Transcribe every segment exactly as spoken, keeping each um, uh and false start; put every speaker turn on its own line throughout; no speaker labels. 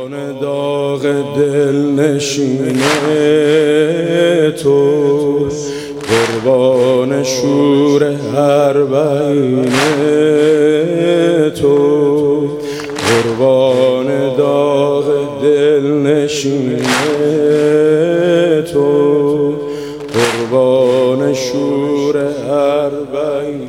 قربان داغ دل نشین تو، قربان شور اربعین تو، قربان داغ دل نشین تو، قربان شور اربعین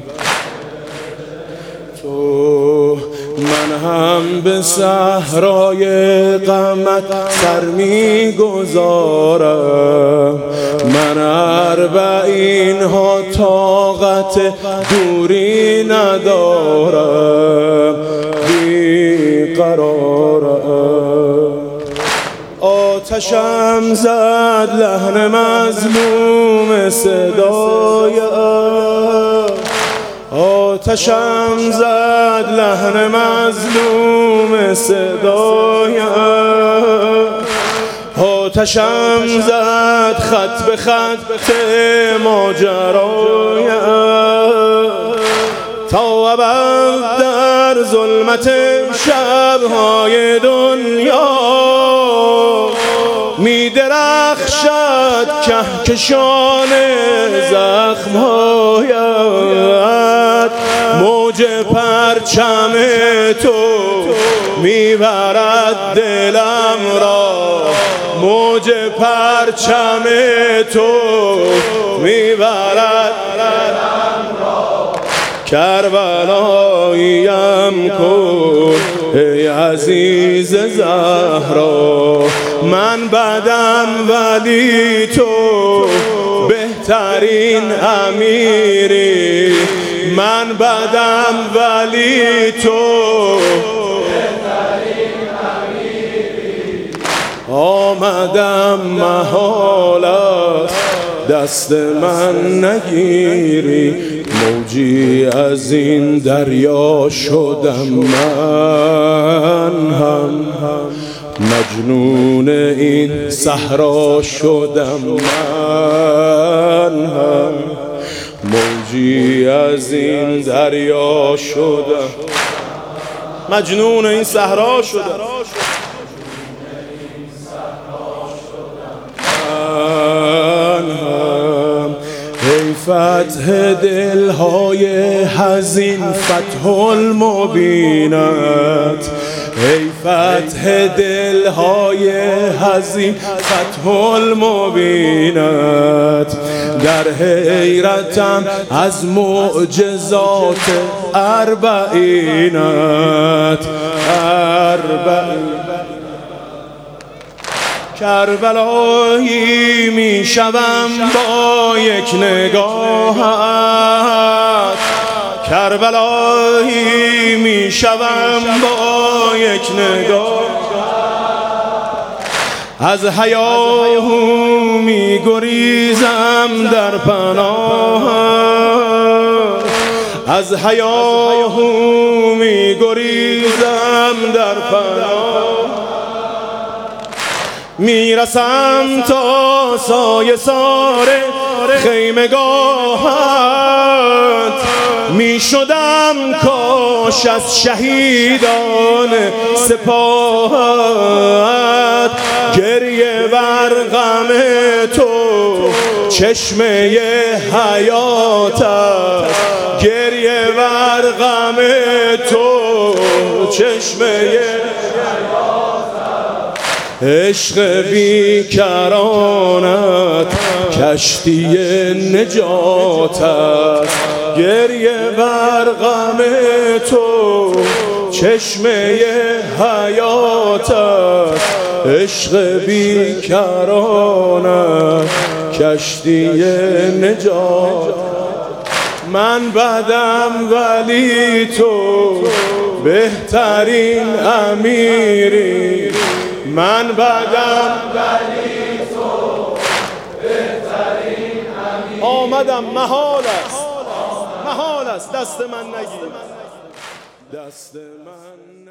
تو. من هم به صحرای غمت سر می گذارم، من اربعین ها طاقت دوری ندارم، بی قرارم. آتشم زد لحن مظلوم صدایم، آتشم زد لحن مظلوم صدایم، آتشم زد خط به خط ماجرایم، تا ابد در ظلمت شبهای دنیا می درخشد کهکشان زخمهایت. موج پرچم تو میبرد دلم را، موج پرچم تو میبرد دلم را. کربلاییم کن ای عزیز زهرا، من بدم ولی تو بهترین امیری، من بدم ولی تو بهترین امیری. آمدم محال است دست من نگیری، موجی از این دریا شدم من هم، مجنون این صحرا شدم من هم، موجی از این دریا شدم، مجنون این صحرا شدم من هم. ای فتح دلهای حزین فتح المبینت، ای فتح دلهای حزین فتح المبینت. در حیرتم از معجزات اربعینت، اربعین. کربلایی می شوم با یک نگاهت، کربلایی می شوم با یک نگاه. از هیاهو می گریزم در پناهت، از هیاهو می گریزم در پناهت. میرسم تا سایه سار خیمگاهت، می شدم کاش از شهیدان سپاهت. گریه بر غم تو چشمه حیات است، گریه بر غم تو چشمه حیات است. عشق بیکرانت کشتی نجات است، گریه بر غم تو چشمه حیات است. عشق بیکرانت کشتی نجات. من بدم ولی تو بهترین امیری، من بدم ولی تو بهترین امیری. آمدم محال است، محال است دست من نگیر، دست من